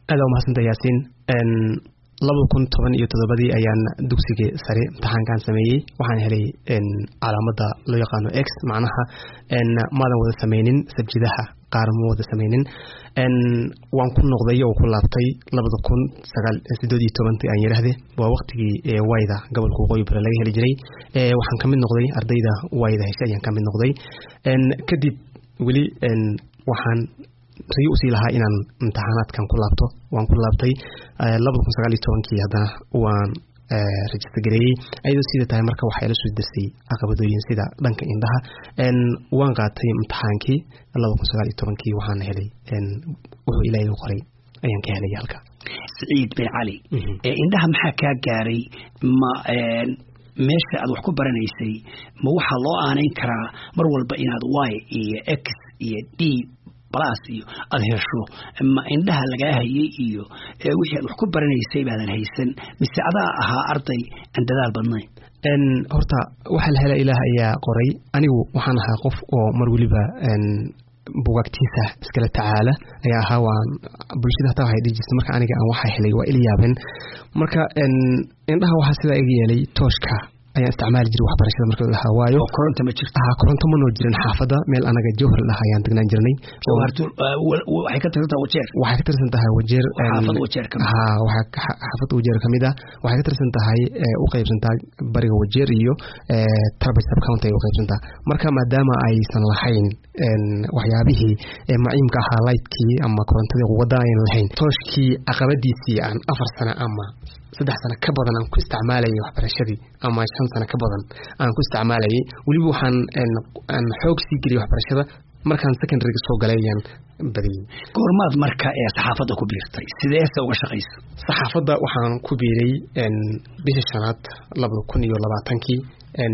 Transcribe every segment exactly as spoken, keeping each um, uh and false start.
aad u mahadsantahay Yaasiin een laba kun iyo toban iyo toddoba ayaan dugsiga sare imtixaankan sameeyay waxaan helay een calaamada loo yaqaan X macnaha een maadan wada sameeynin sabjidaha qaar ma wada sameeynin een waan ku noqday oo ku laabtay laba kun iyo siddeed iyo toban aan yiraahday waa waqtigii ee wayda gobolka Waqooyi Bari laga heli jiray ee waxaan kamid noqday ardayda wayda heshay ayaan kamid noqday een kadib wali een waxaan riyo usii lahaa inaan imtixaanaadkan ku laabto waan ku laabtay laba kun iyo sagaal iyo toban hadana waan register gareeyay ayadoo sida tahay marka waxa la soo dirsay caqabadooyin sida dhanka indhaha een waan qaatay imtixaankii laba kun iyo sagaal iyo toban waxaan helay een wuxuu ilaahay u qoray ayaan ka helay halka Saciid bin Cali ee indhaha maxaa ka gaaray ma een meesha aad wax ku baranaysay ma waxa loo aaneyn karaa mar walba inaad Y iyo X iyo D plus iyo aad hesho ma indhaha laga hayay iyo wixii aad wax ku baranaysay baadan haysan mise adaa ahaa arday aan dadaal badnayn een horta waxa la helay ilaahay ayaa qoray anigu waxaan ahaa qof oo mar waliba een buugagtiisa iskala tacaala ayaa ahaa waan bulshada taa waxay dhijisay marka aniga aan waxa helay waa iliyaaben marka een indhaha waxa sida iga yeelay tooshka ayaan isticmaali jiray waxbarashada marka la hawaayo koronto ma jirto ha koronto ma noo jirin xaafada meel anaga jawhar la hayaan degnaan jirnay jawhartu waxay ka tirsan tahay wajeer waxay ka tirsan tahay wajeer xaafada wajeer kamid ha waxa xaafada wajeer kamid ah waxay ka tirsan tahay u qaybsantaa bariga wajeer iyo Tarbaj sub county u qaybsantaa marka maadaama aysan lahayn een waxyaabihii ee maciimka ahaa lightkii ama korontadii wadaan lahayn tooshkii caqabadiisii aan afar sano ama saddex sano ka badan aan ku isticmaalayay waxbarashadii ama shan sano ka badan aan ku isticmaalayay waliba waxaan aan xoog sii geliyay waxbarashada markaan secondary soo galayaan badiyay goormaad marka ee saxaafadda ku biirtay sidee uga shaqeysay saxaafadda waxaan ku biiray een bisha shanaad laba kun iyo labaatan een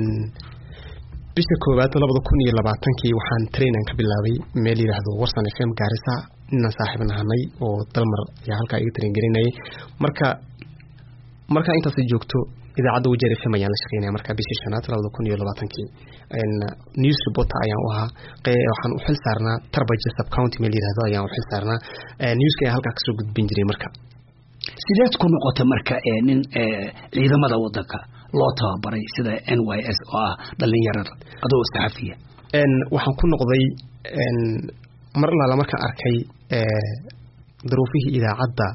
bisha koowaad laba kun iyo labaatan waxaan training ka bilaabay meel yiraahdo Warsan F M Garissa inaan saaxiibnahay oo dalmar ayaa halka iga train garinay marka marka intaas ay joogto idaacadda Wajeer F M ayaan la shaqeynaa marka bishii shanaad laba kun iyo labaatan een news reporter ayaan u ahaa qey waxaan u xil saarnaa Tarbaj sub county meel yiraahdo ayaan u xil saarnaa newska ay halka ka soo gudbin jiray marka sideed ku noqotay marka ee nin ciidamada wadanka loo tababaray sida N Y S oo ah dhalinyarada adoo saxafiya een waxaan ku noqday een mar la markaan arkay ee duruufihii idaacadda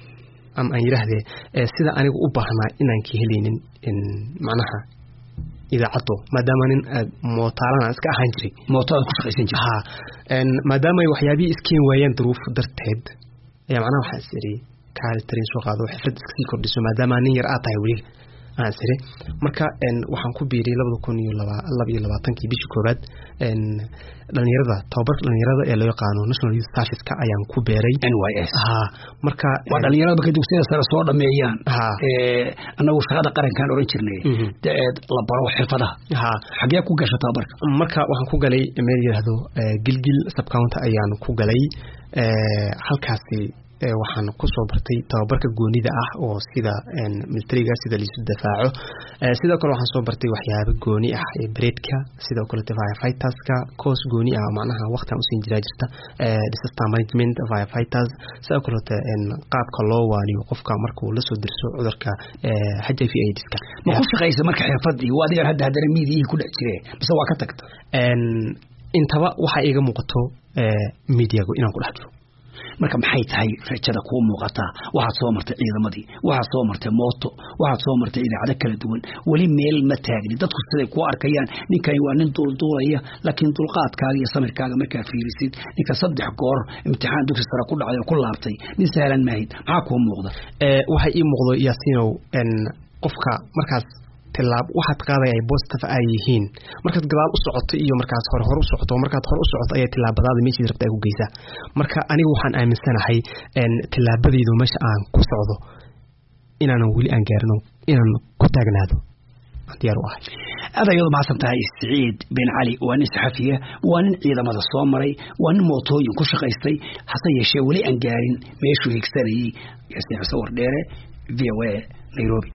am aan yiraahdee sida anigu u baahnaa inaan ka helinin in macnaha idaacaddo maadaama nin mootaarana iska ahaan jiray mootaar ku shaqaysan jiray ha een maadaama ay waxyaabii iskeen waayeen duruuf darteed ayaa macnaha waxa isiri kaali tarin soo qaado xirfad iska sii kordhiso maadaama nin yar aad tahay wali aan isiri marka een waxaan ku biiray laba kun iyo labaatan bishii koobaad een dhalinyarada tababarka dhalinyarada ee loo yaqaan National Youth Service ka ayaan ku beeray N Y S ha marka waa dhalinyarada ka dugsiga sare soo dhameeyaan ee anagu shaqada qarankan oran jirnay dad la baro xirfadaha ha xagee ku gashay tababarka marka waxaan ku galay meel yiraahdo Gilgil sub county ayaan ku galay ee halkaasi ee waxaan ku soo bartay tababarka goonida ah oo sida een militariga sida liisu difaaco ee sidoo kale waxaan soo bartay waxyaabo gooni ah ee breedka sidoo kale firefighters ka course gooni ah macnaha waqtan u siin jiray jirta ee disaster management firefighters sidoo kale een qaabka loo waaniyo qofka markuu la soo dirso cudurka ee H I V AIDS ka ma ku shaqeysay marka xirfadii waa adiga hadda hadana miidii ku dhac jiray bas waa ka tagtay een intaba waxa iga muuqato ee miidiyagu inaan ku dhaxlo marka maxay tahay rajada ku muuqata waxa soo martay ciidamadii waxa soo martay mooto waxa soo martay idaacada kala duwan wali meel ma taagni dadku siday ku arkayaan ninkan waa nin duulduulaya laakiin dulqaadkaaga iyo samirkaaga markaa fiirisid ninka saddex goor imtixaan dugsi sare ku dhacay oo ku laabtay nin sahlan maahid maxaa ku muuqda ee waxa ii muuqdo Yaasiinow in qofka markaas tilaab waxaad qaadayay positive ay yihiin markaad gadaal u socoto iyo markaas hore hore u socoto markaad hore u socoto ayaa tilaabadaada meeshii rabta ay ku geysaa marka anigu waxaan aaminsanahay in tilaabadaydu meesha aan ku socdo inaan wali aan gaarno inaan ku taagnaado diyaar u ahay adayadu ma santahay Saciid bin Cali waa nin saxafiya waa nin ciidamada soo maray waa nin mootooyin ku shaqaystay hase yeeshee wali aan gaarin meeshuu higsanayay Yaasiin Sawir Dheere V O A Nairobi.